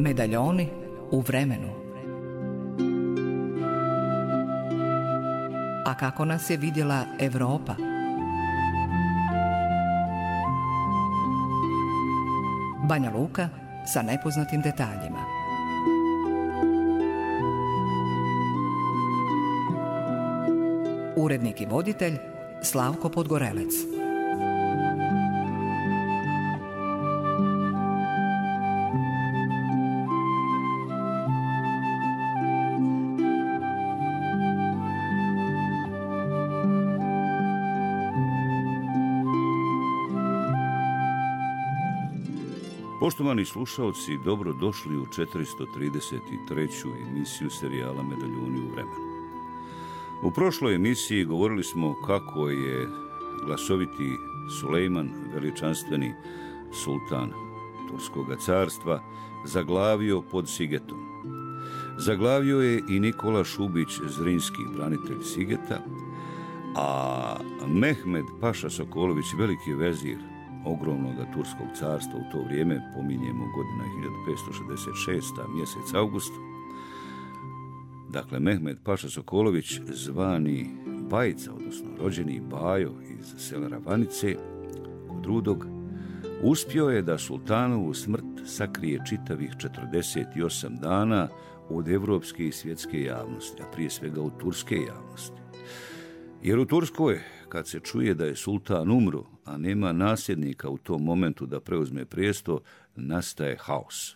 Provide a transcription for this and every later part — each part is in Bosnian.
Medaljoni u vremenu. A kako nas je vidjela Europa? Banja Luka sa nepoznatim detaljima. Urednik i voditelj Slavko Podgorelec. Poštovani slušalci, dobro došli u 433. emisiju serijala Medaljoni u vremenu. U prošloj emisiji govorili smo kako je glasoviti Sulejman, veličanstveni sultan Turskoga carstva, zaglavio pod Sigetom. Zaglavio je i Nikola Šubić Zrinski, branitelj Sigeta, a Mehmed Paša Sokolović, veliki vezir ogromnog Turskog carstva u to vrijeme, pominjemo godina 1566. mjesec august. Dakle, Mehmed Paša Sokolović, zvani Bajca, odnosno rođeni Bajo iz sela Ravanice kod Rudog, uspio je da sultanovu smrt sakrije čitavih 48 dana od evropske i svjetske javnosti, a prije svega od turske javnosti. Jer u Turskoj, kad se čuje da je sultan umro, a nema nasljednika u tom momentu da preuzme prijesto, nastaje haos.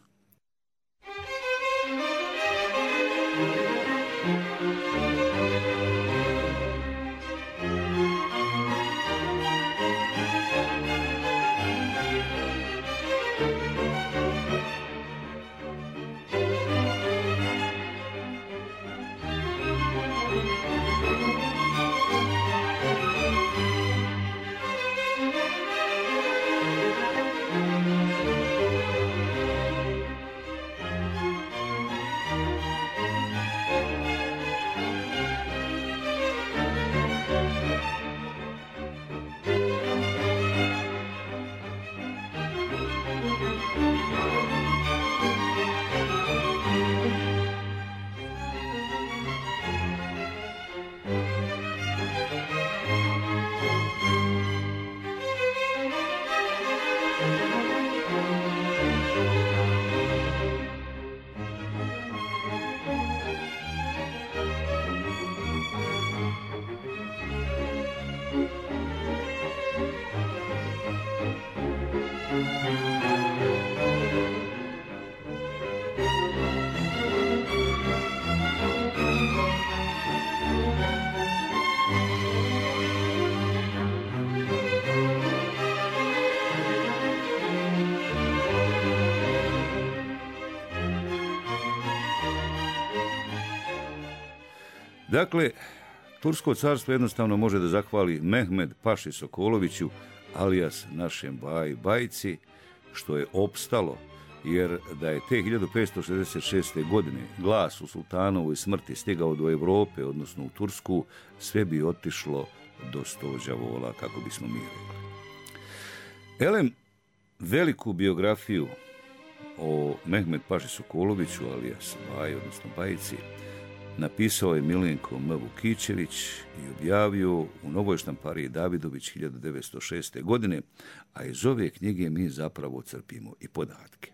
Dakle, Tursko carstvo jednostavno može da zahvali Mehmed Paši Sokoloviću, alias našem Bajci, što je opstalo, jer da je te 1566. godine glas u sultanovoj smrti stigao do Europe, odnosno u Tursku, sve bi otišlo do 100 đavola, kako bismo mi rekli. Elem, veliku biografiju o Mehmed Paši Sokoloviću, alias odnosno Bajci, napisao je Milenko M. Vukićević i objavio u Novoj štampariji Davidović 1906. godine, a iz ove knjige mi zapravo crpimo i podatke.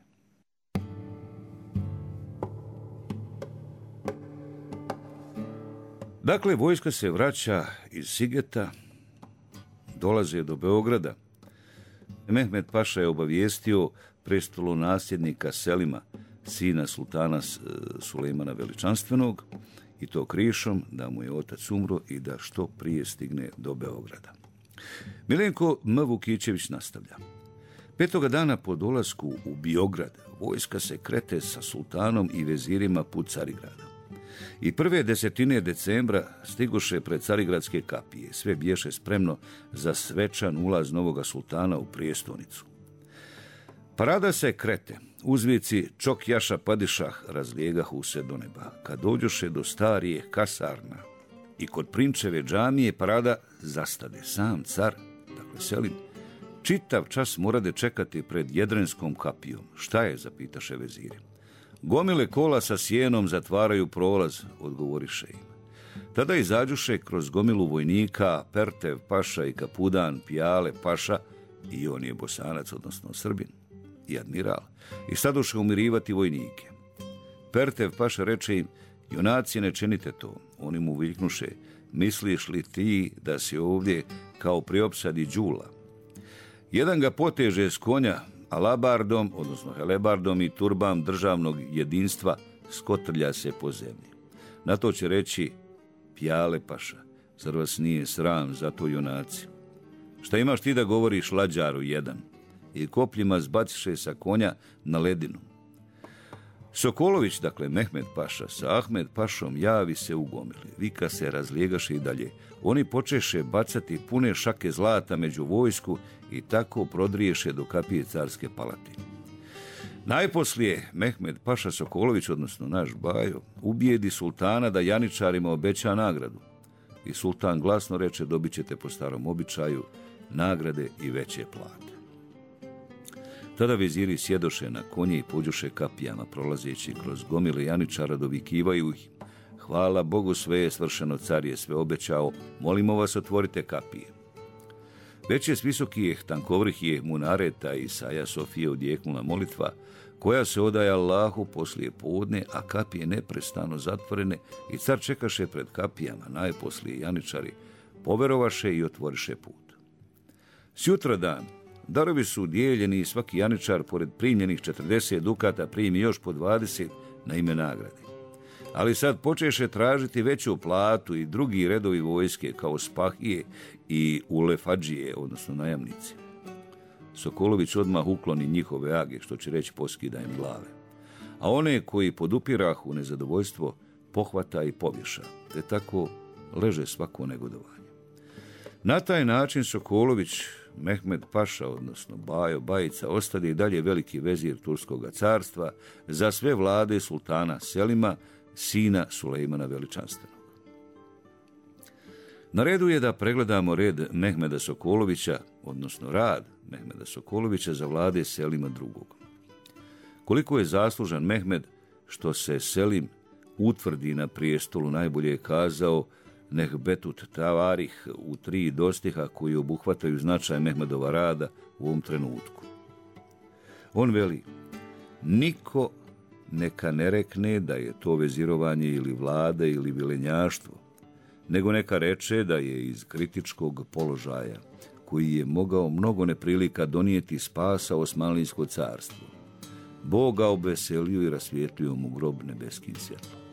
Dakle, vojska se vraća iz Sigeta, dolaze do Beograda. Mehmed Paša je obavijestio prestolonasljednika Selima, sina sultana Sulejmana Veličanstvenog, i to krišom da mu je otac umro i da što prije stigne do Beograda. Milenko M. Vukićević nastavlja. 5. dana po dolasku u Biograd vojska se krete sa sultanom i vezirima put Carigrada. I prve 10 decembra stigoše pred Carigradske kapije. Sve bješe spremno za svečan ulaz novoga sultana u prijestolnicu. Parada se krete. Uzvici Čok Jaša Padišah razlijegahu se do neba. Kad dođoše do starije kasarna i kod Prinčeve džamije, parada zastade. Sam car, dakle Selim, čitav čas morade čekati pred Jedrenskom kapijom. Šta je, zapitaše veziri. Gomile kola sa sjenom zatvaraju prolaz, odgovoriše im. Tada izađuše kroz gomilu vojnika Pertev paša i kapudan Pijale paša, i on je Bosanac, odnosno Srbin, i admiral, i stadoše umirivati vojnike. Pertev paša reče im, junaci, ne činite to. Oni mu viknuše, misliš li ti da si ovdje kao pri opsadi đula? Jedan ga poteže s konja, alabardom, odnosno helebardom i turbam državnog jedinstva skotrlja se po zemlji. Na to će reći, Pijale paša, zar vas nije sram za to, junaci? Šta imaš ti da govoriš, lađaru jedan? I kopljima zbaciše sa konja na ledinu. Sokolović, dakle Mehmed paša, sa Ahmed pašom javi se u gomili. Vika se razlijegaše i dalje. Oni počeše bacati pune šake zlata među vojsku i tako prodriješe do kapije carske palatine. Najposlije Mehmed paša Sokolović, odnosno naš Bajo, ubijedi sultana da janičarima obeća nagradu. I sultan glasno reče, dobit ćete po starom običaju nagrade i veće plate. Tada viziri sjedoše na konje i pođoše kapijama, prolazeći kroz gomile janičara, dovikivaju ih, hvala Bogu, sve je svršeno, car je sve obećao, molimo vas, otvorite kapije. Već je s visokih tankovrhijeh munareta i Saja Sofije odjeknula molitva, koja se odaje Allahu poslije podne, a kapije neprestano zatvorene i car čekaše pred kapijama, najposlije janičari poverovaše i otvoriše put. Sjutra dan darovi su dijeljeni i svaki janičar pored primljenih 40 dukata primi još po 20 na ime nagrade. Ali sad počeše tražiti veću platu i drugi redovi vojske kao spahije i ulefadžije, odnosno najamnici. Sokolović odmah ukloni njihove age, što će reći poskida im glave. A one koji podupirahu nezadovoljstvo pohvata i povješa, te tako leže svako negodovanje. Na taj način Sokolović, Mehmed paša, odnosno Bajo Bajica, ostade i dalje veliki vezir Turskog carstva za sve vlade sultana Selima, sina Sulejmana Veličanstvenog. Na redu je da pregledamo red Mehmeda Sokolovića, odnosno rad Mehmeda Sokolovića za vlade Selima II. Koliko je zaslužan Mehmed što se Selim utvrdi na prijestolu, najbolje je kazao Nehbetut Tavarih u 3 dostiha koji obuhvataju značaj Mehmedova rada u ovom trenutku. On veli, niko neka ne rekne da je to vezirovanje ili vlada ili vilenjaštvo, nego neka reče da je iz kritičkog položaja, koji je mogao mnogo neprilika donijeti spasa Osmanlijsko carstvo, Bog ga obveselio i rasvijetlio mu grob nebeskim svjetlom.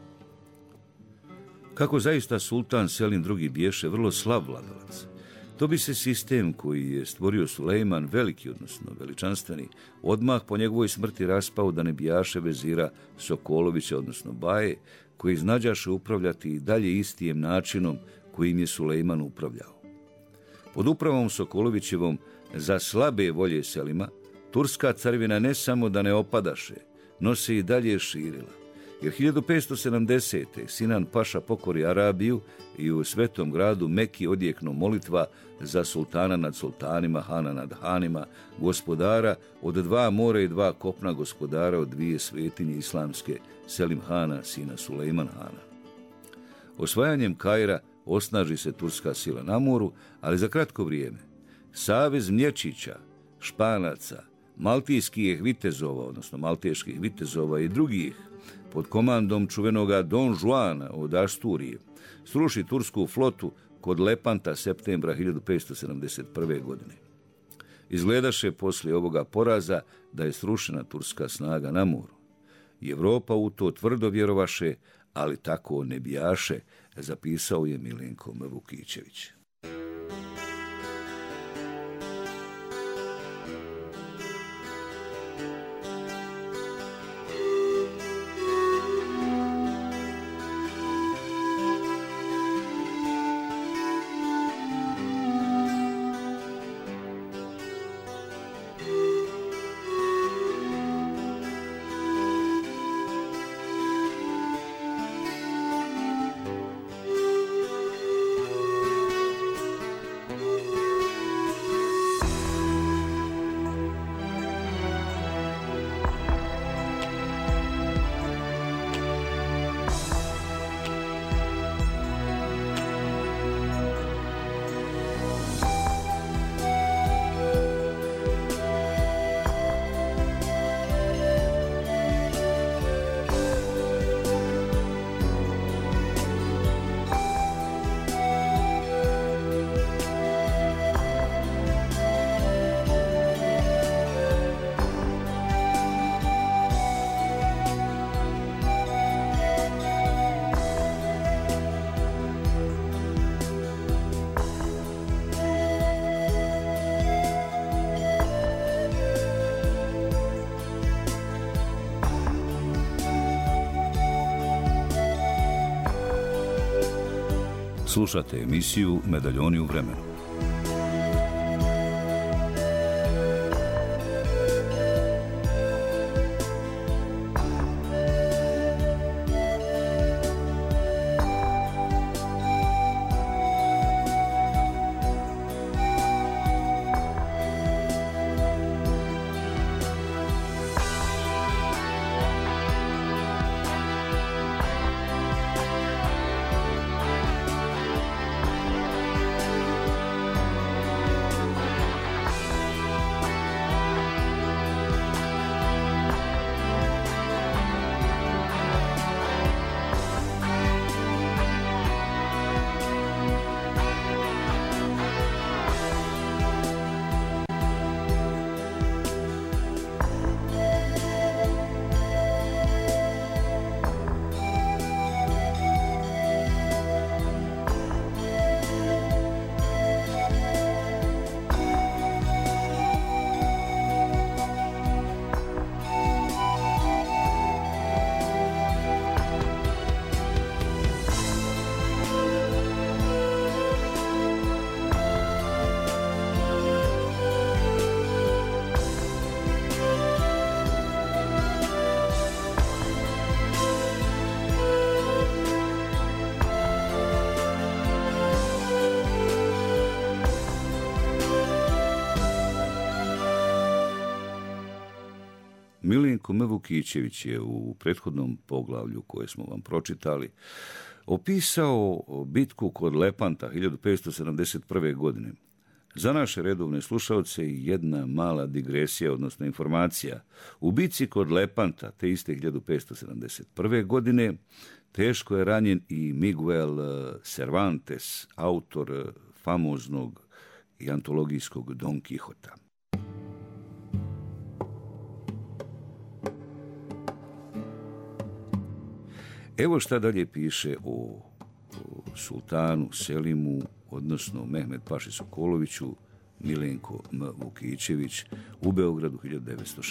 Kako zaista sultan Selim II biješe vrlo slab vladalac, to bi se sistem koji je stvorio Sulejman veliki, odnosno veličanstveni, odmah po njegovoj smrti raspao da ne bijaše vezira Sokolovića, odnosno Baje, koji znađaše upravljati i dalje istijem načinom kojim je Sulejman upravljao. Pod upravom Sokolovićevom za slabe volje Selima, turska carvina ne samo da ne opadaše, no se i dalje širila. Jer 1570. Sinan paša pokori Arabiju i u svetom gradu Meki odjeknu molitva za sultana nad sultanima, hana nad hanima, gospodara od 2 mora i 2 kopna, gospodara od 2 svetinje islamske, Selim hana, sina Sulejman hana. Osvajanjem Kaira osnaži se turska sila na moru, ali za kratko vrijeme. Savez Mlječića, Španaca, maltijskih vitezova, odnosno malteških vitezova i drugih, pod komandom čuvenoga Don Juana od Asturije, sruši tursku flotu kod Lepanta septembra 1571. godine. Izgledaše poslije ovoga poraza da je srušena turska snaga na moru. I Evropa u to tvrdo vjerovaše, ali tako ne bijaše, zapisao je Milenko Vukićević. Slušate emisiju Medaljoni u vremenu. Milenko M. Vukićević je u prethodnom poglavlju koje smo vam pročitali opisao bitku kod Lepanta 1571. godine. Za naše redovne slušalce jedna mala digresija, odnosno informacija. U bitci kod Lepanta te iste 1571. godine teško je ranjen i Miguel Cervantes, autor famoznog i antologijskog Don Quixota. Evo šta dalje piše o sultanu Selimu, odnosno Mehmed Paši Sokoloviću, Milenko M. Vukićević u Beogradu 1906.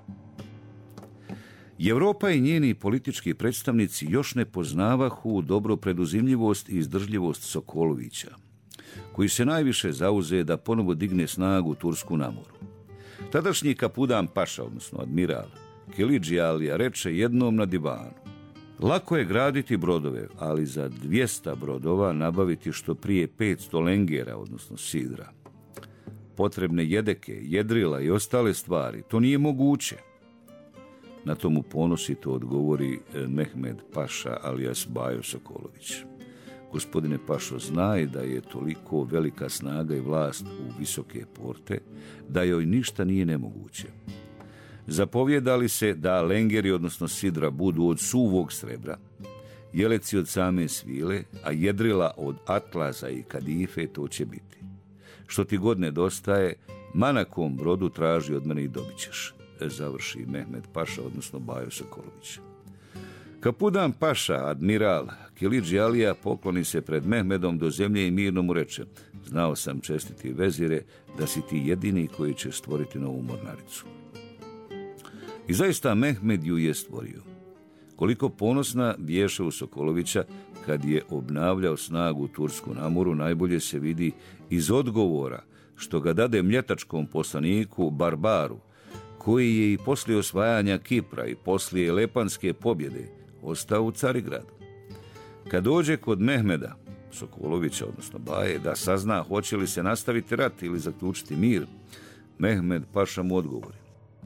Evropa i njeni politički predstavnici još ne poznavahu dobro preduzimljivost i izdržljivost Sokolovića, koji se najviše zauze da ponovo digne snagu tursku na moru. Tadašnji Kapudan Paša, odnosno admiral Kilidži Alija, reče jednom na divanu: lako je graditi brodove, ali za 200 brodova nabaviti što prije 500 lengera, odnosno sidra. Potrebne jedeke, jedrila i ostale stvari, to nije moguće. Na tomu ponosito odgovori Mehmed Paša alias Bajo Sokolović. Gospodine Pašo, znaj da je toliko velika snaga i vlast u visoke porte, da joj ništa nije nemoguće. Zapovjedali se da lengeri, odnosno sidra, budu od suvog srebra, jeleci od same svile, a jedrila od atlasa i kadife, to će biti. Što ti god nedostaje, ma na kom brodu traži od mene i dobit ćeš, završi Mehmed Paša, odnosno Bajo Sokolović. Kapudan Paša, admiral Kilidži Alija, pokloni se pred Mehmedom do zemlje i mirno mu reče: znao sam, čestiti vezire, da si ti jedini koji će stvoriti novu mornaricu. I zaista Mehmed ju je stvorio. Koliko ponosna biješe u Sokolovića kad je obnavljao snagu tursku na moru, najbolje se vidi iz odgovora što ga dade mljetačkom poslaniku Barbaru, koji je i poslije osvajanja Kipra i poslije Lepanske pobjede ostao u Carigradu. Kad dođe kod Mehmeda Sokolovića, odnosno Baje, da sazna hoće li se nastaviti rat ili zaključiti mir, Mehmed Paša mu odgovori: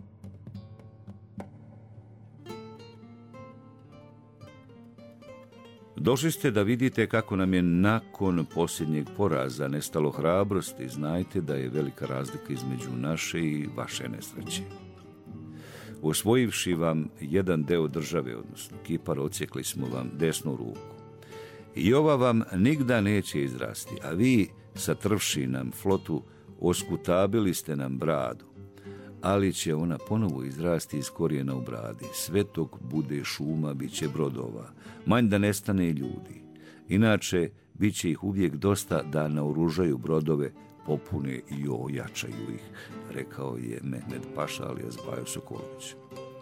došli ste da vidite kako nam je nakon posljednjeg poraza nestalo hrabrosti. Znajte da je velika razlika između naše i vaše nesreće. Osvojivši vam jedan deo države, odnosno Kipar, odsjekli smo vam desnu ruku. I ova vam nigda neće izrasti, a vi, satrvši nam flotu, oskutabili ste nam bradu. Ali će ona ponovo izrasti iz korijena u bradi. Sve dok bude šuma, bit će brodova, manj da nestane ljudi. Inače, bit će ih uvijek dosta da naoružaju brodove, popune i ojačaju ih, rekao je Mehmed Paša alias Bajo Sokolović.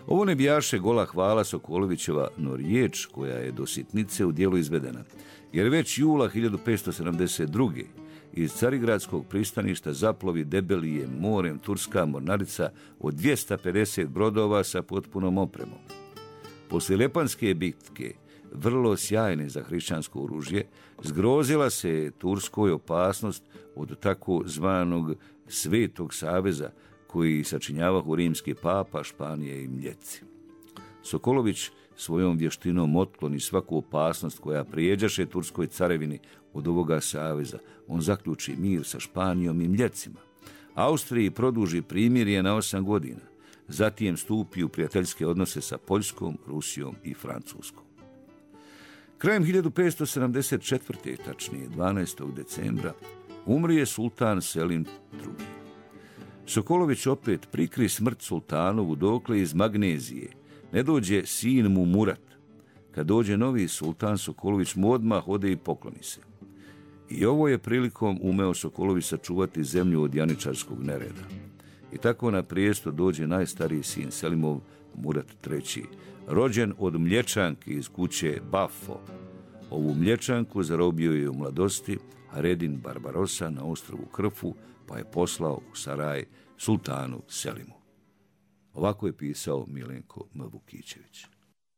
Ovo ne bijaše gola hvala Sokolovićeva, no riječ koja je do sitnice u dijelu izvedena, jer već jula 1572. iz Carigradskog pristaništa zaplovi debelije morem turska mornarica od 250 brodova sa potpunom opremom. Poslije Lepanske bitke, vrlo sjajne za hrišćansko oružje, zgrozila se Turskoj opasnost od tako zvanog Svetog saveza, koji sačinjavahu rimski papa, Španije i Mljeci. Sokolović svojom vještinom otkloni svaku opasnost koja prijeđaše Turskoj carevini od ovoga saveza. On zaključi mir sa Španijom i Mljecima. Austriji produži primirje na 8 godina. Zatim stupi u prijateljske odnose sa Poljskom, Rusijom i Francuskom. Krajem 1574. tačnije 12. decembra, umrije sultan Selim II. Sokolović opet prikri smrt sultanovu dokle iz Magnezije ne dođe sin mu Murat. Kad dođe novi sultan, Sokolović mu odmah ode i pokloni se. I ovo je prilikom umeo Sokolović sačuvati zemlju od janičarskog nereda. I tako na prijesto dođe najstariji sin Selimov, Murat III, rođen od Mlječanki iz kuće Bafo. Ovu Mlječanku zarobio je u mladosti Haredin Barbarosa na ostrvu Krfu, pa je poslao u Saraj sultanu Selimu. Ovako je pisao Milenko M. Vukićević.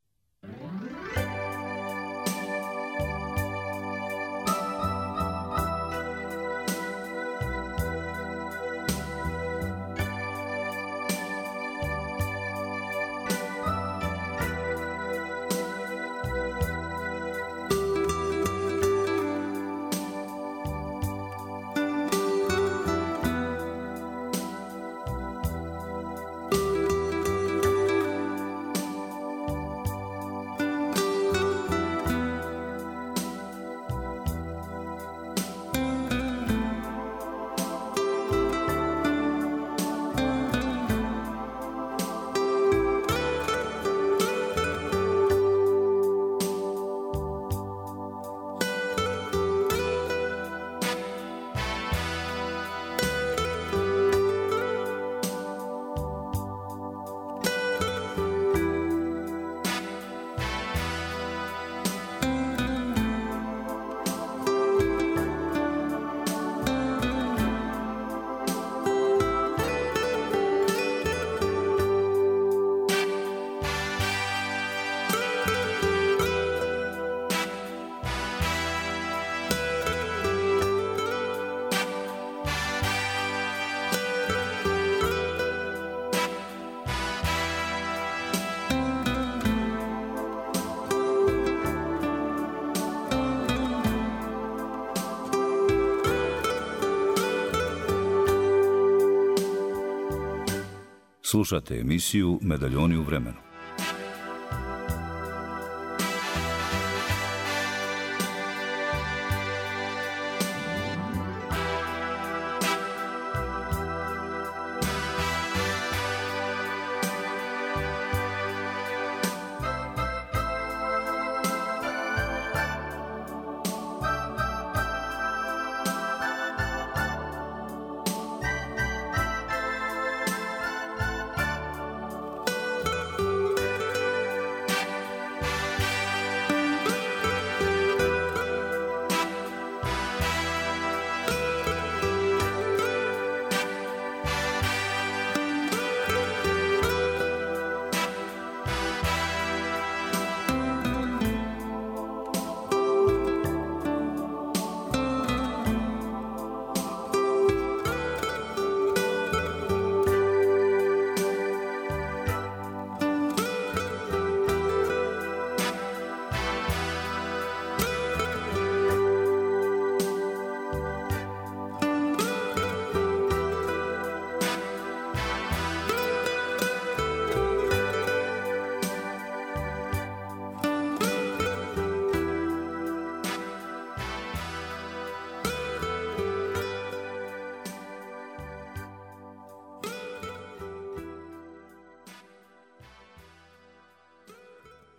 Slušate emisiju Medaljoni u vremenu.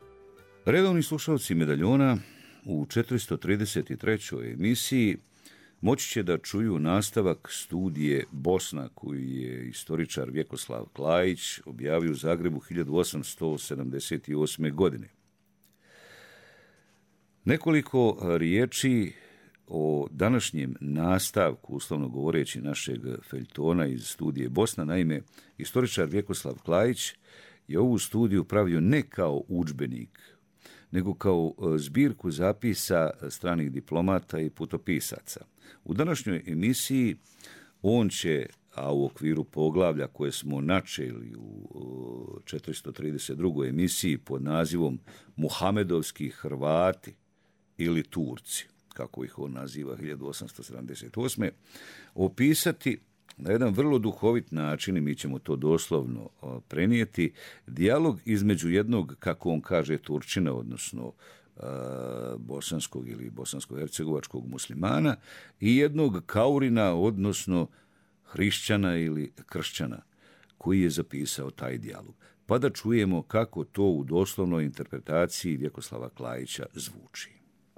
Redovni slušalci Medaljona u 433. emisiji moći će da čuju nastavak studije Bosna koju je istoričar Vjekoslav Klajić objavio u Zagrebu 1878. godine. Nekoliko riječi o današnjem nastavku, uslovno govoreći, našeg feljtona iz studije Bosna. Naime, istoričar Vjekoslav Klajić je ovu studiju pravio ne kao udžbenik, nego kao zbirku zapisa stranih diplomata i putopisaca. U današnjoj emisiji on će, a u okviru poglavlja koje smo načeli u 432. emisiji pod nazivom Muhamedovski Hrvati ili Turci, kako ih on naziva 1878. opisati na jedan vrlo duhovit način, i mi ćemo to doslovno prenijeti, dijalog između jednog, kako on kaže, Turčina, odnosno bosanskog ili bosansko-hercegovačkog muslimana, i jednog Kaurina, odnosno hrišćana ili kršćana, koji je zapisao taj dijalog. Pa da čujemo kako to u doslovnoj interpretaciji Vjekoslava Klajića zvuči.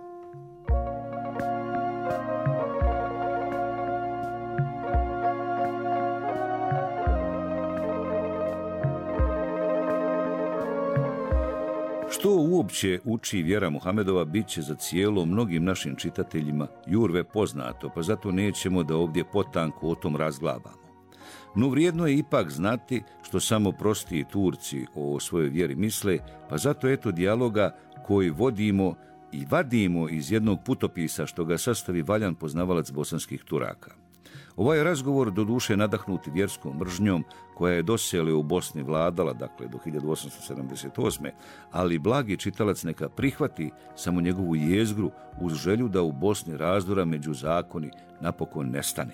Što uopće uči vjera Muhamedova bit će za cijelo mnogim našim čitateljima jurve poznato, pa zato nećemo da ovdje potanko o tom razglabamo. No vrijedno je ipak znati što samo prostiji Turci o svojoj vjeri misle, pa zato eto dijaloga koji vodimo i vadimo iz jednog putopisa što ga sastavi valjan poznavalac bosanskih Turaka. Ovaj razgovor doduše nadahnut vjerskom mržnjom koja je dosele u Bosni vladala, dakle do 1878. ali blagi čitalac neka prihvati samo njegovu jezgru uz želju da u Bosni razdora među zakoni napokon nestane.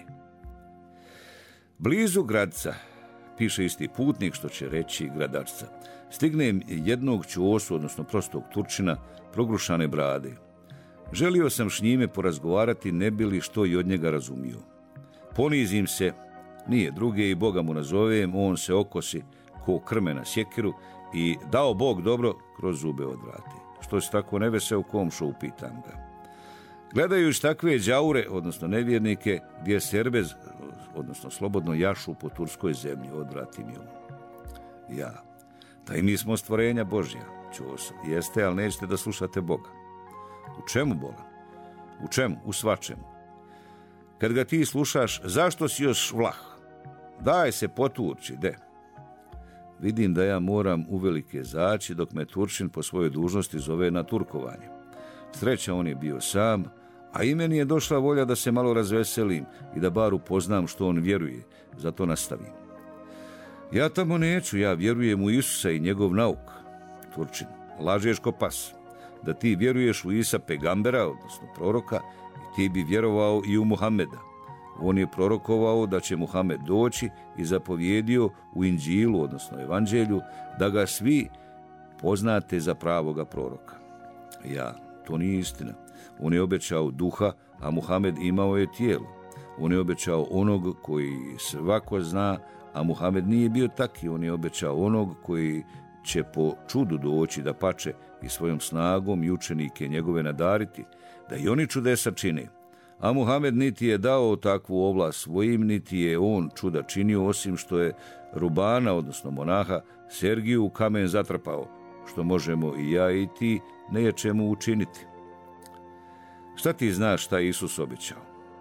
Blizu Gradca, piše isti putnik, što će reći gradačca, stignem jednog Ćosu, odnosno prostog Turčina, progrušane brade. Želio sam s njime porazgovarati, ne bi li što i od njega razumio. Ponizim se, nije druge i Boga mu nazovem, on se okosi ko krme na sjekiru i dao Bog dobro kroz zube odvrati. Što se tako neveseo komšo, upitam ga. Gledajući takve đaure, odnosno nevjernike, gdje serbez, odnosno slobodno jašu po turskoj zemlji, odvrati mi on. Ja, taj mi smo stvorenja Božja, Ćoso, jeste, ali nećete da slušate Boga. U čemu, Boga? U čemu? U svačemu. Kad ga ti slušaš, zašto si još vlah? Daj se poturči, de. Vidim da ja moram uvelike zaći dok me Turčin po svojoj dužnosti zove na turkovanje. Sreća, on je bio sam, a i meni je došla volja da se malo razveselim i da bar upoznam što on vjeruje, zato nastavim. Ja tamo neću, ja vjerujem u Isusa i njegov nauk. Turčin, lažeš ko pas. Da ti vjeruješ u Isa pegambera, odnosno proroka, ti bi vjerovao i u Muhameda. On je prorokovao da će Muhamed doći i zapovjedio u Inđilu, odnosno Evanđelju, da ga svi poznate za pravoga proroka. Ja, to nije istina. On je obećao duha, a Muhamed imao je tijelo. On je obećao onog koji svako zna, a Muhamed nije bio taki. On je obećao onog koji će po čudu doći, da pače i svojom snagom i učenike njegove nadariti, da i oni čudesa čine. A Muhamed niti je dao takvu ovlast svojim, niti je on čuda činio, osim što je Rubana, odnosno monaha, Sergiju u kamen zatrpao, što možemo i ja i ti ne čemu učiniti. Šta ti znaš šta je Isus obećao?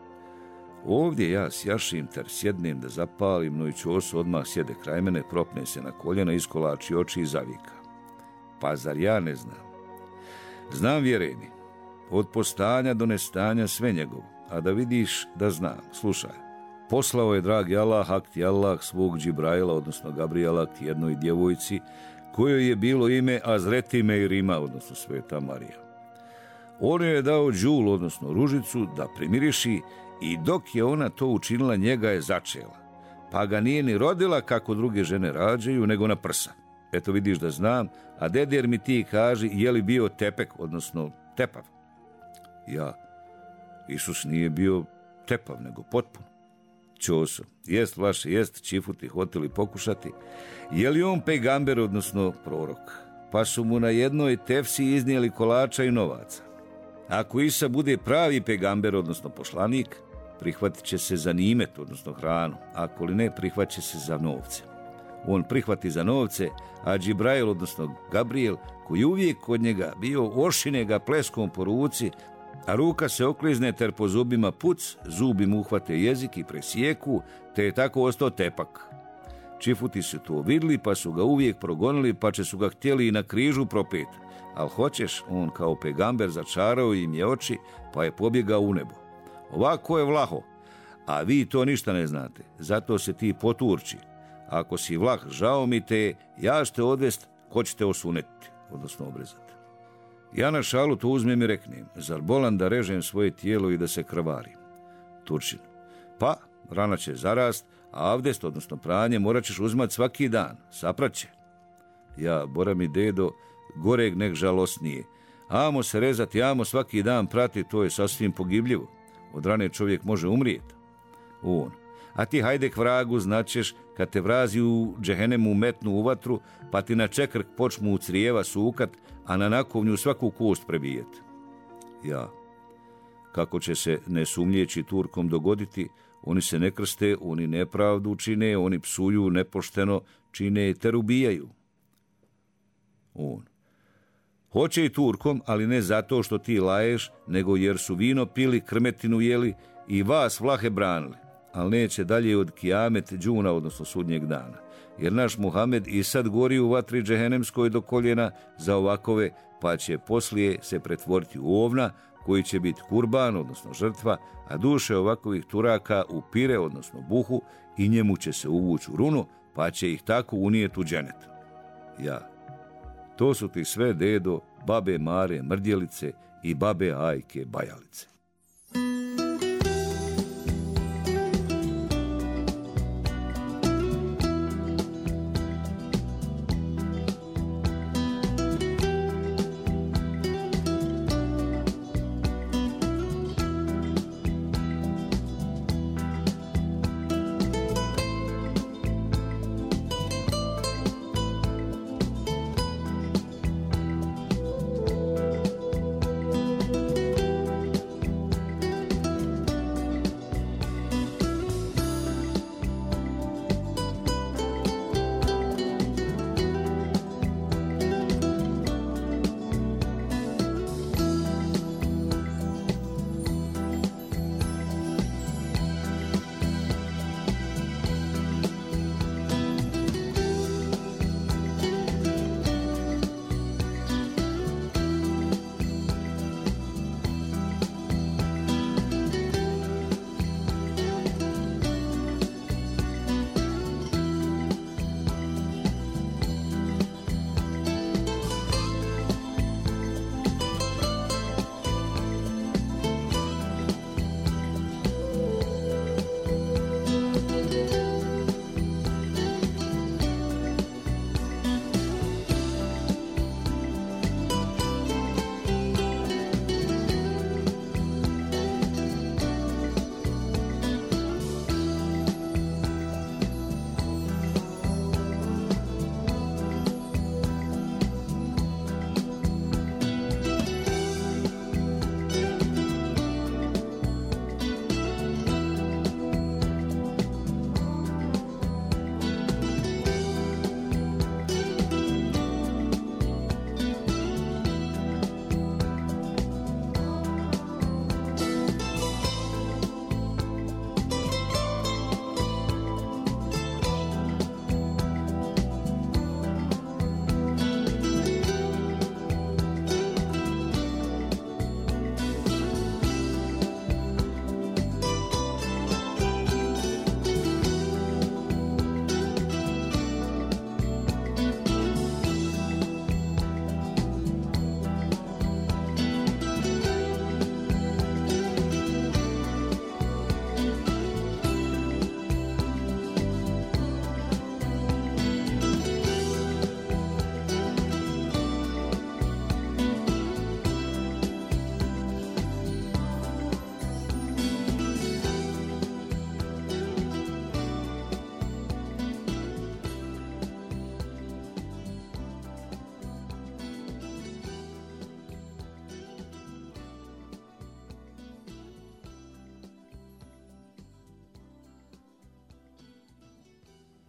Ovdje ja sjašim ter sjednem da zapalim, no i Ćosu odmah sjede kraj mene, propne se na koljena, iskolači oči i zavika. Pa zar ja ne znam? Znam, vjeruj mi, od postanja do nestanja sve njegovo, a da vidiš da znam, slušaj. Poslao je, dragi Allah, akti Allah, svog Džibraila, odnosno Gabriela, k jednoj djevojci, kojoj je bilo ime Azreti Meirima, odnosno Sveta Marija. On je dao džul, odnosno ružicu, da primiriši, i dok je ona to učinila, njega je začela. Pa ga nije ni rodila kako druge žene rađaju, nego na prsa. Eto vidiš da znam, a deder mi ti kaži, je li bio tepek, odnosno tepav? Ja, Isus nije bio tepav, nego potpun. Ćoso, jest vaše, jest, čifuti, hoteli pokušati. Je li on pejgamber, odnosno prorok? Pa su mu na jednoj tefsi iznijeli kolača i novaca. Ako Isa bude pravi pejgamber, odnosno poslanik, prihvatit će se za nimet, odnosno hranu, ako li ne, prihvat će se za novce. On prihvati za novce, a Džibrail, odnosno Gabriel, koji uvijek kod njega bio, ošine ga pleskom po ruci, a ruka se oklizne ter po zubima puc, zubi mu uhvate jezik i presijeku, te je tako ostao tepak. Čifuti su to vidli, pa su ga uvijek progonili, pa će su ga htjeli i na križu propet. Al hoćeš, on kao pegamber začarao im je oči, pa je pobjegao u nebo. Ovako je Vlaho, a vi to ništa ne znate, zato se ti poturči. Ako si Vlah, žao mi te, ja ću te odvest, ko će te osunetiti, odnosno obrezati. Ja na šalu to uzmem i reknem, zar bolan da režem svoje tijelo i da se krvarim? Turčin, pa, rana će zarast, a avdest, odnosno pranje, morat ćeš uzmat svaki dan, sapraće. Ja, bora mi dedo, goreg nek žalosnije. Amo se rezati, amo svaki dan prati, to je sasvim pogibljivo. Od rane čovjek može umrijeti. On, a ti hajde k vragu, značeš, kad te vrazi u džehennemu metnu u vatru, pa ti na čekrk počmu u crijeva sukat, a na nakovnju svaku kost prebijeti. Ja, kako će se nesumnjeći Turkom dogoditi, oni se ne krste, oni nepravdu čine, oni psuju nepošteno, čine ter ubijaju. On, hoće i Turkom, ali ne zato što ti laješ, nego jer su vino pili, krmetinu jeli i vas Vlahe branili, ali neće dalje od kijamet džuna, odnosno sudnjeg dana. Jer naš Muhamed i sad gori u vatri džehennemskoj do koljena za ovakove, pa će poslije se pretvoriti u ovna, koji će biti kurban, odnosno žrtva, a duše ovakovih Turaka u pire, odnosno buhu, i njemu će se uvući u runu, pa će ih tako unijeti u dženet. Ja, to su ti sve, dedo, babe Mare Mrdjelice i babe Ajke Bajalice.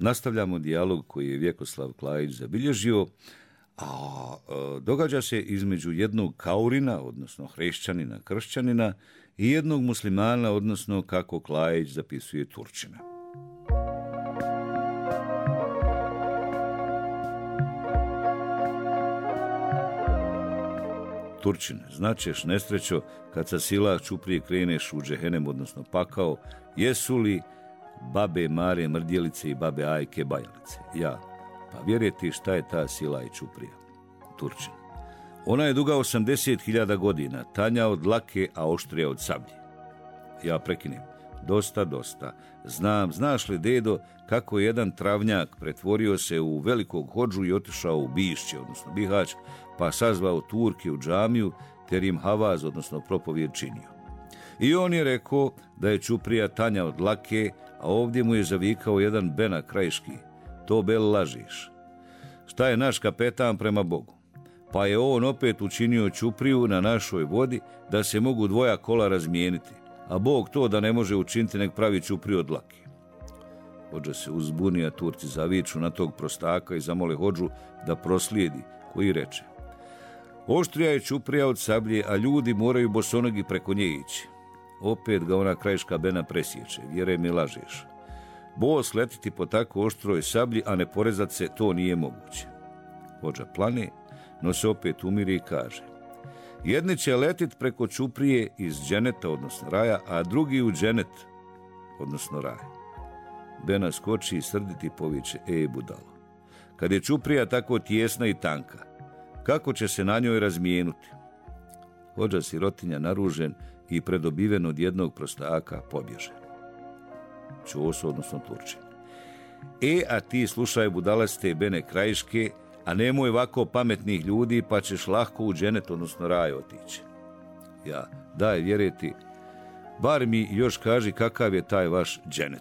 Nastavljamo dijalog koji je Vjekoslav Klajić zabilježio, a događa se između jednog kaurina, odnosno hrišćanina, kršćanina, i jednog muslimana, odnosno, kako Klajić zapisuje, Turčina. Turčin, značeš nesrećo, kad sa sila Ćuprije kreneš u džehenem, odnosno pakao, jesu li babe Mare Mrdjelice i babe Ajke Bajalice? Ja, pa vjerujete šta je ta sila i Ćuprija? Turčin, ona je duga 80.000 godina, tanja od dlake, a oštrija od sablje. Ja prekinem, dosta. Znaš li, dedo, kako je jedan travnjak pretvorio se u velikog hodžu i otišao u Bišće, odnosno Bihać, pa sazvao Turke u džamiju, ter im havaz, odnosno propovijed, činio. I on je rekao da je Ćuprija tanja od dlake, a ovdje mu je zavikao jedan Bena Krajiški, to bel lažiš. Šta je naš kapetan prema Bogu? Pa je on opet učinio Ćupriju na našoj vodi da se mogu dvoja kola razmijeniti, a Bog to da ne može učiniti, nek pravi Ćupriju od dlake. Hodža se uzbunija, Turci zaviču na tog prostaka i zamole Hodžu da proslijedi, koji reče: oštrija je Ćuprija od sablje, a ljudi moraju bosonogi preko nje ići. Opet ga ona Krajiška Bena presječe, vjeruj mi, lažeš. Bos letiti po tako oštroj sablji, a ne porezat se, to nije moguće. Hodža plane, no se opet umiri i kaže: jedni će letit preko Ćuprije iz dženeta, odnosno raja, a drugi u dženet, odnosno raj. Bena skoči i srditi poviče: budalo, kad je Ćuprija tako tijesna i tanka, kako će se na njoj razmijenuti? Hodža sirotinja naružen i predobiven od jednog prostaka pobježe. Ćoso, odnosno Turčin: a ti slušaj, budalaste Bene Krajiške, a nemoj ovako pametnih ljudi, pa ćeš lahko u dženet, odnosno raj, otići. Ja, daj vjerujeti, bar mi još kaži kakav je taj vaš dženet.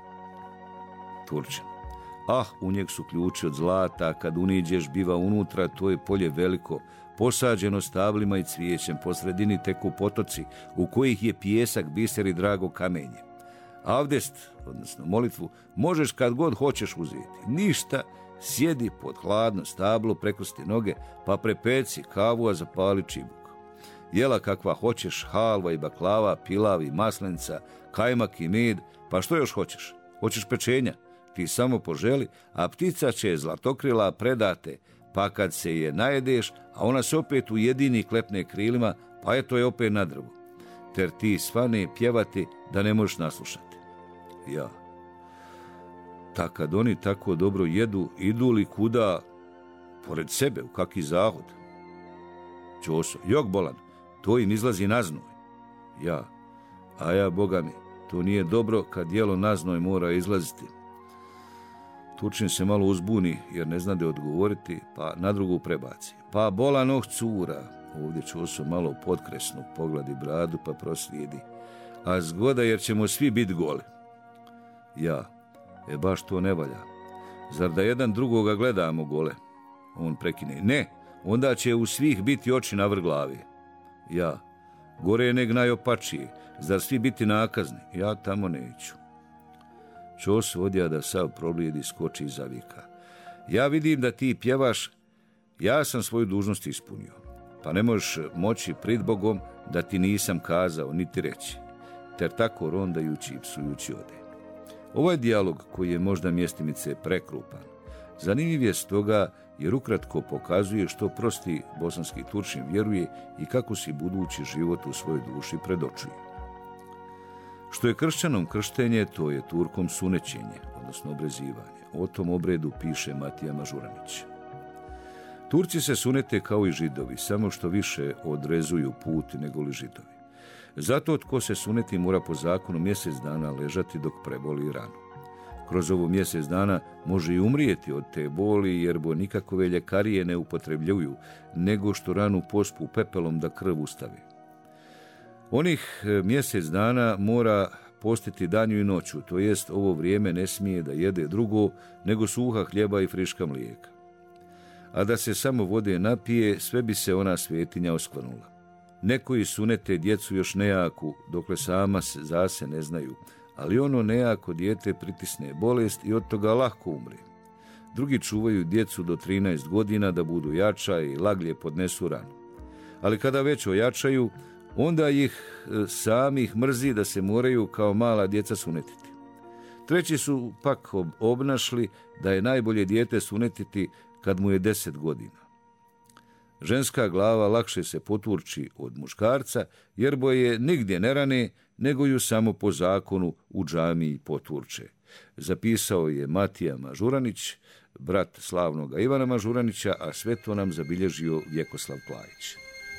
Turčin: u njeg su ključi od zlata, kad uniđeš biva unutra, to je polje veliko, posađeno stablima i cvijećem, po sredini teku potoci, u kojih je pijesak, biser i drago kamenje. Avdest, odnosno molitvu, možeš kad god hoćeš uzeti. Ništa, sjedi pod hladno stablo, prekrsti noge, pa prepeci kavu, a zapali čibuk. Jela kakva hoćeš, halva i baklava, pilav i maslenca, kajmak i med, pa što još hoćeš? Hoćeš pečenja? Ti samo poželi, a ptica će zlatokrila predate, pa kad se je najedeš, a ona se opet ujedini klepne krilima, pa eto je opet na drvu. Ter ti svane pjevati da ne možeš naslušati. Ja, ta kad oni tako dobro jedu, idu li kuda pored sebe, u kaki zahod? Ćoso: jok bolan, to im izlazi na znoj. Ja, a ja, boga mi, to nije dobro kad jelo na znoj mora izlaziti. Turčin se malo uzbuni jer ne znade odgovoriti, pa na drugu prebaci: pa bolan cura. Ovdje Ćoso malo potkresno pogledi bradu, pa proslijedi: a zgoda, jer ćemo svi biti goli. Ja, baš to ne valja. Zar da jedan drugoga gledamo gole? On prekine: ne, onda će u svih biti oči na vrh glavi. Ja, gore je neg najopačije, zar svi biti nakazni? Ja tamo neću. Ćoso odja da sav problijedi, skoči i zavika: ja vidim da ti pjevaš, ja sam svoju dužnost ispunio, pa ne možeš moći prid Bogom da ti nisam kazao niti reći. Ter tako rondajući i psujući ode. Ovaj dijalog, koji je možda mjestimice prekrupan, zanimljiv je stoga jer ukratko pokazuje što prosti bosanski Turčin vjeruje i kako si budući život u svojoj duši predočuje. Što je kršćanom krštenje, to je Turkom sunećenje, odnosno obrezivanje. O tom obredu piše Matija Mažuranić. Turci se sunete kao i Židovi, samo što više odrezuju put nego li Židovi. Zato tko se suneti mora po zakonu mjesec dana ležati dok preboli ranu. Kroz ovo mjesec dana može i umrijeti od te boli, jer bo nikakove ljekarije ne upotrebljuju, nego što ranu pospu pepelom da krv ustavi. Onih mjesec dana mora postiti danju i noću, to jest ovo vrijeme ne smije da jede drugo nego suha hljeba i friška mlijeka. A da se samo vode napije, sve bi se ona svetinja oskvrnula. Nekoji sunete djecu još nejaku, dokle sama za se ne znaju, ali ono nejako dijete pritisne bolest i od toga lako umre. Drugi čuvaju djecu do 13 godina da budu jača i laglje podnesu ranu. Ali kada već ojačaju, onda ih samih mrzi da se moraju kao mala djeca sunetiti. Treći su pak obnašli da je najbolje dijete sunetiti kad mu je 10 godina. Ženska glava lakše se poturči od muškarca, jer boje nigdje ne rane, nego ju samo po zakonu u džamiji poturče. Zapisao je Matija Mažuranić, brat slavnoga Ivana Mažuranića, a sve to nam zabilježio Vjekoslav Klajić.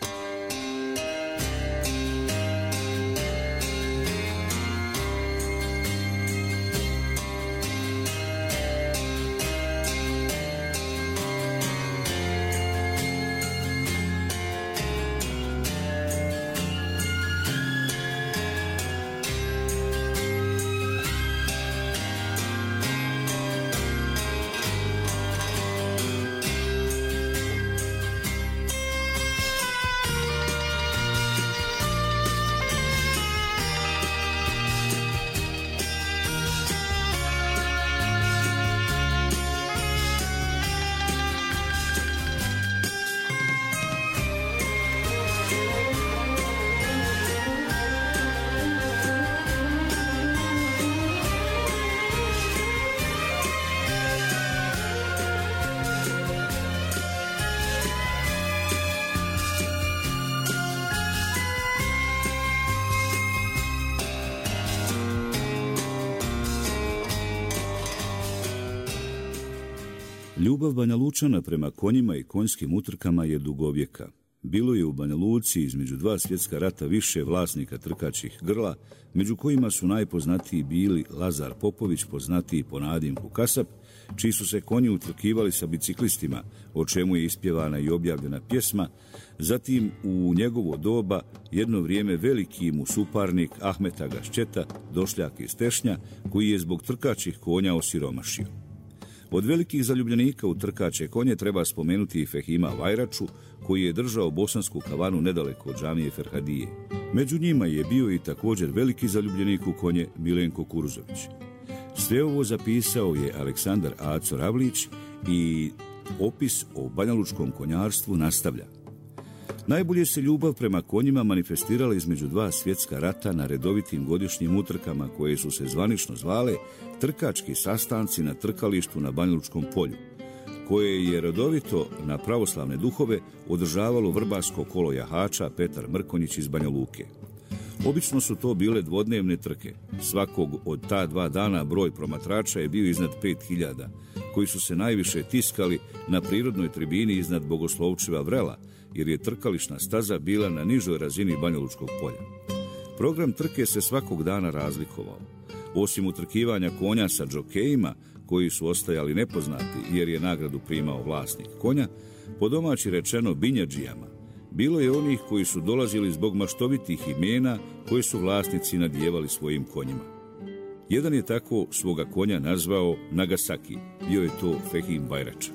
Ljubav Banja Lučana prema konjima i konjskim utrkama je dugovjeka. Bilo je u Banja Luci između 2 svjetska rata više vlasnika trkačih grla, među kojima su najpoznatiji bili Lazar Popović, poznatiji po nadimku Kasap, čiji su se konji utrkivali sa biciklistima, o čemu je ispjevana i objavljena pjesma. Zatim u njegovo doba jedno vrijeme veliki mu suparnik Ahmeta Gaščeta, došljak iz Tešnja, koji je zbog trkačih konja osiromašio. Od velikih zaljubljenika u trkače konje treba spomenuti i Fehima Vajraču, koji je držao bosansku kavanu nedaleko od džamije Ferhadije. Među njima je bio i također veliki zaljubljenik u konje Milenko Kuruzović. Sve ovo zapisao je Aleksandar Aco Ravlić i opis o banjalučkom konjarstvu nastavlja. Najbolje se ljubav prema konjima manifestirala između 2 svjetska rata na redovitim godišnjim utrkama koje su se zvanično zvale trkački sastanci na trkalištu na Banjalučkom polju, koje je redovito na pravoslavne duhove održavalo vrbarsko kolo jahača Petar Mrkonjić iz Banja Luke. Obično su to bile dvodnevne trke. Svakog od ta 2 dana broj promatrača je bio iznad 5000, koji su se najviše tiskali na prirodnoj tribini iznad Bogoslovčeva vrela, jer je trkališna staza bila na nižoj razini Banjalučkog polja. Program trke se svakog dana razlikovao. Osim utrkivanja konja sa džokejima, koji su ostajali nepoznati jer je nagradu primao vlasnik konja, po domaći rečeno binjadžijama, bilo je onih koji su dolazili zbog maštovitih imena koje su vlasnici nadjevali svojim konjima. Jedan je tako svoga konja nazvao Nagasaki, bio je to Fehim Vajrača.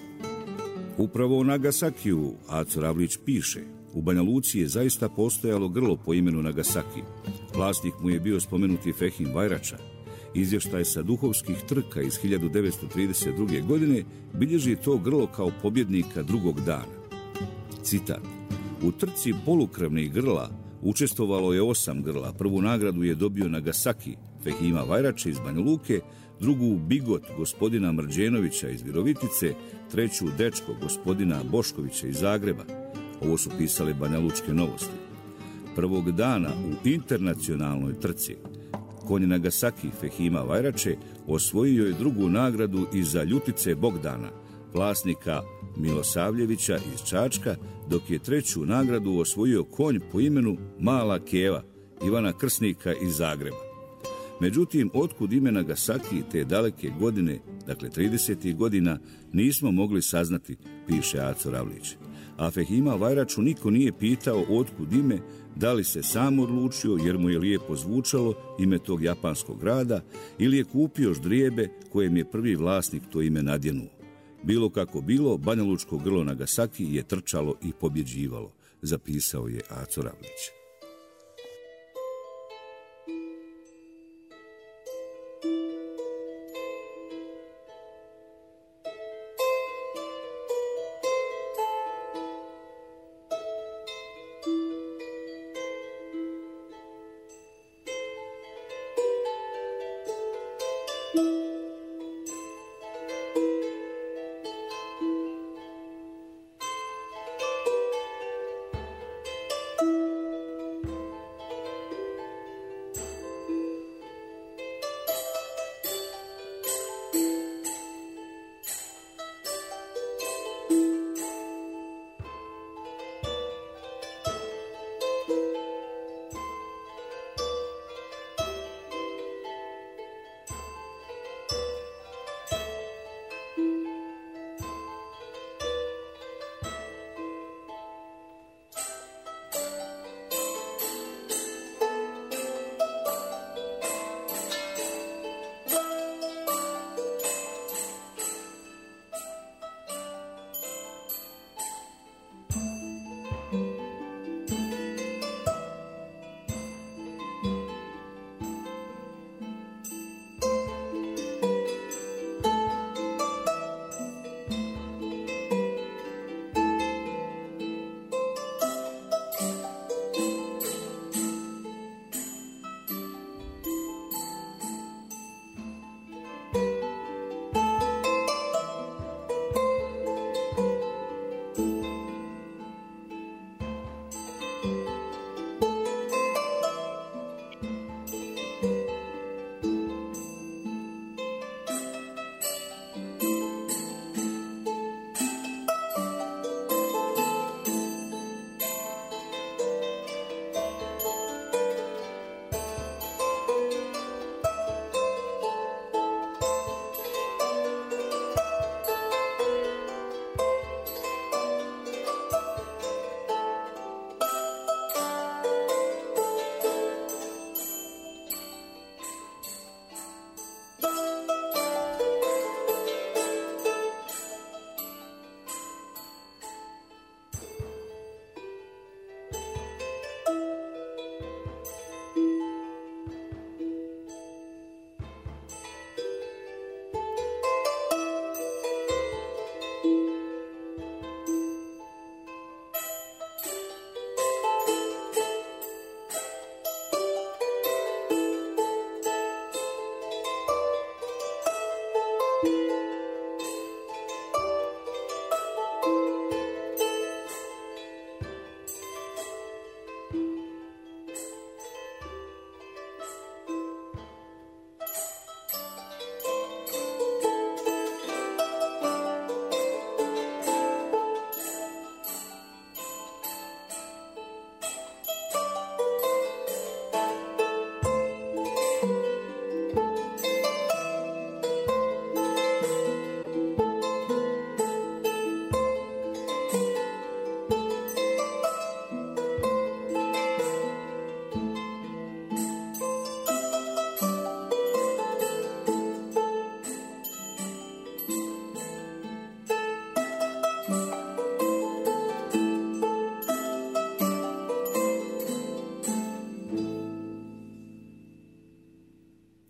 Upravo o Nagasakiju Aco Ravlić piše: u Banja Luci je zaista postojalo grlo po imenu Nagasaki. Vlasnik mu je bio spomenuti Fehim Vajrača. Izvještaj sa duhovskih trka iz 1932. godine bilježi to grlo kao pobjednika drugog dana. Citat: u trci polukrvnih grla učestvovalo je 8 grla. Prvu nagradu je dobio Nagasaki Fehima Vajrača iz Banja Luke, drugu Bigot gospodina Mrđenovića iz Virovitice, treću Dečko gospodina Boškovića iz Zagreba. Ovo su pisale Banjalučke novosti. Prvog dana u internacionalnoj trci konj Nagasaki Fehima Vajrače osvojio je drugu nagradu iza Ljutice Bogdana, vlasnika Milosavljevića iz Čačka, dok je treću nagradu osvojio konj po imenu Mala Keva Ivana Krsnika iz Zagreba. Međutim, otkud ime Nagasaki te daleke godine, dakle 30. godina, nismo mogli saznati, piše Aco Ravlić. A Fehima Vajraču niko nije pitao otkud ime, da li se sam odlučio jer mu je lijepo zvučalo ime tog japanskog grada ili je kupio ždrijebe kojem je prvi vlasnik to ime nadjenuo. Bilo kako bilo, banjalučko grlo Nagasaki je trčalo i pobjeđivalo, zapisao je Aco Ravlić.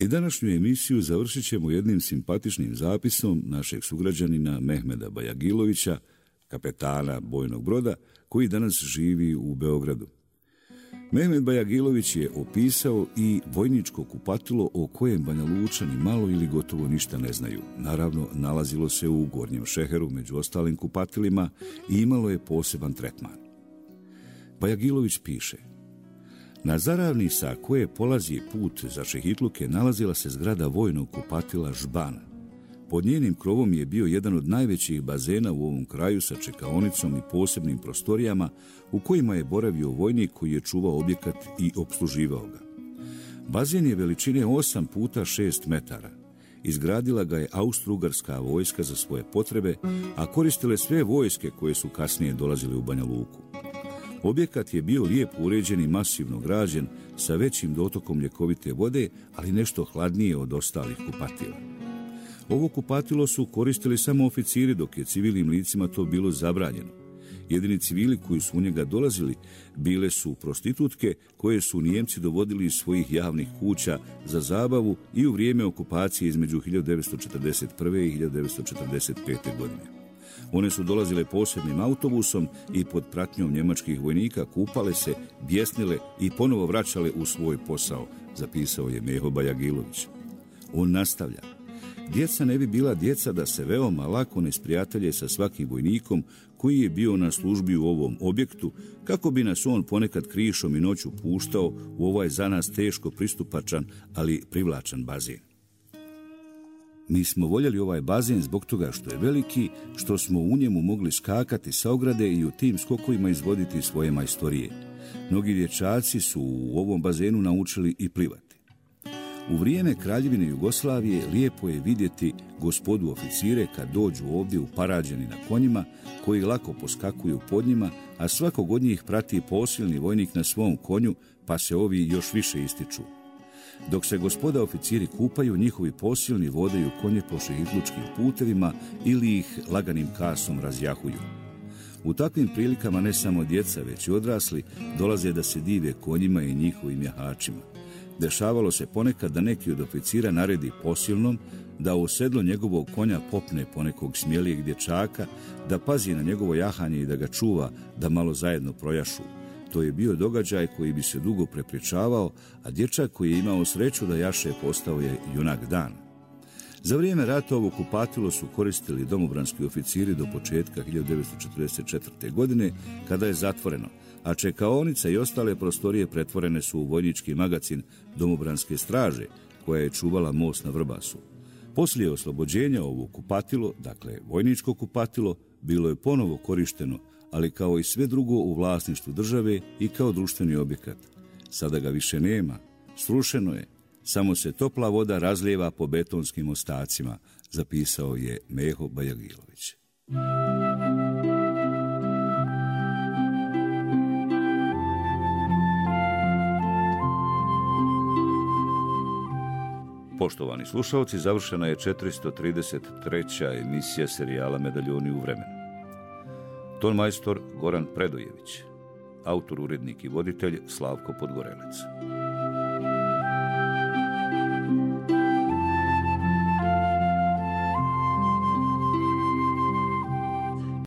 današnju emisiju završit ćemo jednim simpatičnim zapisom našeg sugrađanina Mehmeda Bajagilovića, kapetana bojnog broda, koji danas živi u Beogradu. Mehmed Bajagilović je opisao i vojničko kupatilo o kojem Banjalučani malo ili gotovo ništa ne znaju. Naravno, nalazilo se u Gornjem Šeheru među ostalim kupatilima i imalo je poseban tretman. Bajagilović piše: na zaravni sa koje polazi put za Šehitluke nalazila se zgrada vojnog kupatila Žbana. Pod njenim krovom je bio jedan od najvećih bazena u ovom kraju sa čekaonicom i posebnim prostorijama u kojima je boravio vojnik koji je čuvao objekat i opsluživao ga. Bazen je veličine 8 puta 6 metara. Izgradila ga je Austro-Ugarska vojska za svoje potrebe, a koristile sve vojske koje su kasnije dolazile u Banja Luku. Objekat je bio lijepo uređen i masivno građen sa većim dotokom ljekovite vode, ali nešto hladnije od ostalih kupatila. Ovo kupatilo su koristili samo oficiri, dok je civilnim licima to bilo zabranjeno. Jedini civili koji su u njega dolazili bile su prostitutke koje su Nijemci dovodili iz svojih javnih kuća za zabavu i u vrijeme okupacije između 1941. i 1945. godine. One su dolazile posebnim autobusom i pod pratnjom njemačkih vojnika kupale se, bjesnile i ponovo vraćale u svoj posao, zapisao je Meho Bajagilović. On nastavlja: djeca ne bi bila djeca da se veoma lako ne sprijatelje sa svakim vojnikom koji je bio na službi u ovom objektu, kako bi nas on ponekad krišom i noću puštao u ovaj za nas teško pristupačan, ali privlačan bazen. Mi smo voljeli ovaj bazen zbog toga što je veliki, što smo u njemu mogli skakati sa ograde i u tim skokovima izvoditi svoje majstorije. Mnogi dječaci su u ovom bazenu naučili i plivati. U vrijeme Kraljevine Jugoslavije lijepo je vidjeti gospodu oficire kad dođu ovdje uparađeni na konjima, koji lako poskakuju pod njima, a svakog od njih prati posilni vojnik na svom konju, pa se ovi još više ističu. Dok se gospoda oficiri kupaju, njihovi posilni vodaju konje po šehitlučkim putevima ili ih laganim kasom razjahuju. U takvim prilikama ne samo djeca, već i odrasli dolaze da se dive konjima i njihovim jahačima. Dešavalo se ponekad da neki od oficira naredi posilnom da u sedlo njegovog konja popne ponekog smjelijeg dječaka, da pazi na njegovo jahanje i da ga čuva, da malo zajedno projašu. To je bio događaj koji bi se dugo prepričavao, a dječak koji je imao sreću da jaše postao je junak dana. Za vrijeme rata ovo kupatilo su koristili domobranski oficiri do početka 1944. godine, kada je zatvoreno, a čekaonica i ostale prostorije pretvorene su u vojnički magacin domobranske straže, koja je čuvala most na Vrbasu. Poslije oslobođenja ovo kupatilo, dakle vojničko kupatilo, bilo je ponovo korišteno, ali kao i sve drugo u vlasništvu države i kao društveni objekat. Sada ga više nema, srušeno je, samo se topla voda razlijeva po betonskim ostacima, zapisao je Meho Bajagilović. Poštovani slušalci, završena je 433. emisija serijala Medaljoni u vremenu. Tonmajstor Goran Predojević, autor, urednik i voditelj Slavko Podgorelec.